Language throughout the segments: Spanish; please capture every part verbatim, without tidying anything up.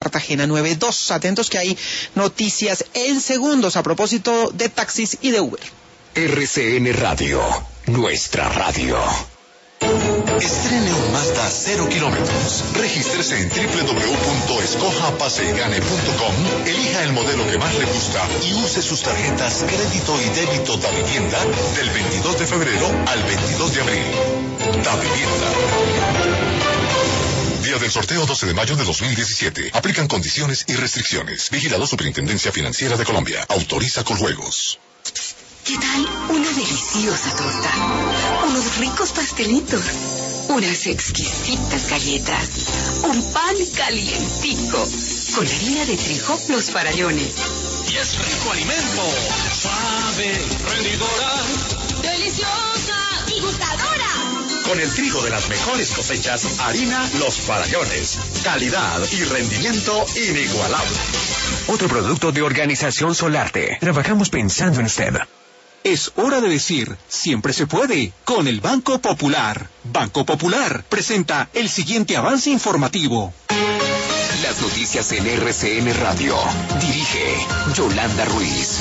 Cartagena nueve dos. Atentos que hay noticias en segundos a propósito de taxis y de Uber. R C N Radio, nuestra radio. Estrene un Mazda cero kilómetros. Regístrese en doble u doble u doble u punto escoja pase y gane punto com, elija el modelo que más le gusta y use sus tarjetas crédito y débito Da Vivienda del veintidós de febrero al veintidós de abril. Da Vivienda. Día del sorteo doce de mayo de dos mil diecisiete. Aplican condiciones y restricciones. Vigilado Superintendencia Financiera de Colombia. Autoriza Coljuegos. ¿Qué tal una deliciosa torta? Unos ricos pastelitos, unas exquisitas galletas, un pan calientico, con harina de trigo Los Farallones. Y es rico alimento, suave, rendidora, deliciosa y gustadora. Con el trigo de las mejores cosechas, harina Los Farallones. Calidad y rendimiento inigualable. Otro producto de Organización Solarte. Trabajamos pensando en usted. Es hora de decir, siempre se puede, con el Banco Popular. Banco Popular presenta el siguiente avance informativo. Las noticias en R C N Radio. Dirige Yolanda Ruiz.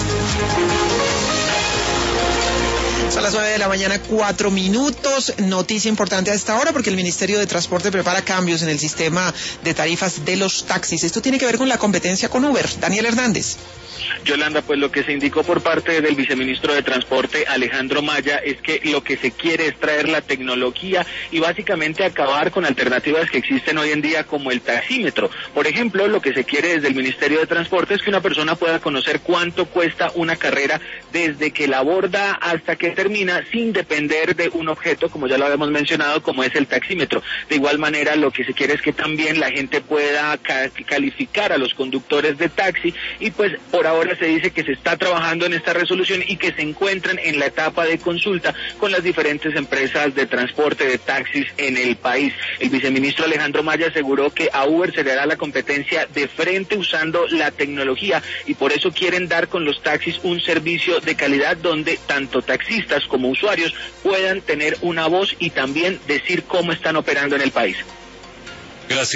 Son las nueve de la mañana, cuatro minutos. Noticia importante a esta hora porque el Ministerio de Transporte prepara cambios en el sistema de tarifas de los taxis. Esto tiene que ver con la competencia con Uber. Daniel Hernández. Yolanda, pues lo que se indicó por parte del viceministro de Transporte, Alejandro Maya, es que lo que se quiere es traer la tecnología y básicamente acabar con alternativas que existen hoy en día como el taxímetro. Por ejemplo, lo que se quiere desde el Ministerio de Transporte es que una persona pueda conocer cuánto cuesta una carrera desde que la aborda hasta que termina sin depender de un objeto, como ya lo habíamos mencionado, como es el taxímetro. De igual manera, lo que se quiere es que también la gente pueda ca- calificar a los conductores de taxi y pues por ahora se dice que se está trabajando en esta resolución y que se encuentran en la etapa de consulta con las diferentes empresas de transporte de taxis en el país. El viceministro Alejandro Maya aseguró que a Uber se le dará la competencia de frente usando la tecnología y por eso quieren dar con los taxis un servicio de calidad donde tanto taxistas como usuarios puedan tener una voz y también decir cómo están operando en el país. Gracias.